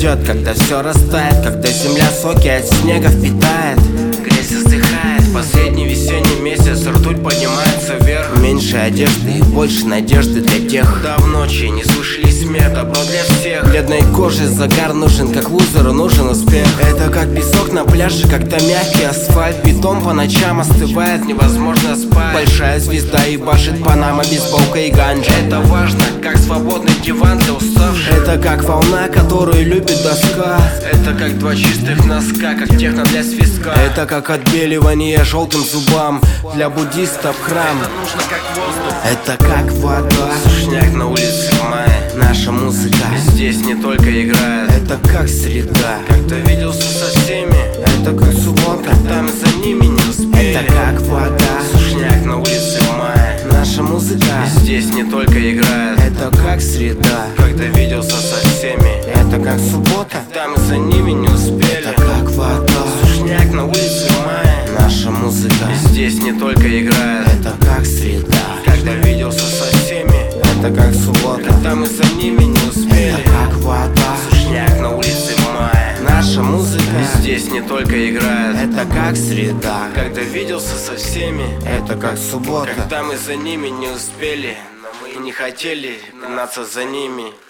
придет, когда все растает, когда земля соки от снега впитает. Грязь издыхает, последний весенний месяц, ртуть поднимается вверх. Меньше одежды и больше надежды для тех, да в ночи не слышали смех, добро для всех. Бледной кожи загар нужен, как лузеру нужен успех. Это как песок на пляже, когда мягкий асфальт. Бетон по ночам остывает, невозможно спать. Большая звезда ебашит Панама, бейсболка и ганджа. Это важно, как свободный диван для уставших. Это как волна, которую любит доска. Это как два чистых носка, как техно для свистка. Это как отбеливание желтым зубам для буддистов храм. Это нужно как воздух. Это как вода. Сушняк на улице в мае. Наша музыка здесь не только играет. Это как среда, когда виделся со всеми. Это как суббота, когда мы за ними не успели. Это как вода. Сушняк на улице в мае. Наша музыка здесь не только играет. Это как среда, когда виделся со всеми. Это как суббота, когда мы за ними не успели. Это как вода. Сушняк на улице в мае. Наша музыка здесь не только играет. Это как среда, когда виделся со всеми. Это как суббота, когда мы за ними не успели. Это как вода. Сушняк на улице в мае. Наша музыка здесь не только играет. Это как среда, когда виделся со всеми. Это как суббота, когда мы за ними не успели. Но мы не хотели гнаться за ними.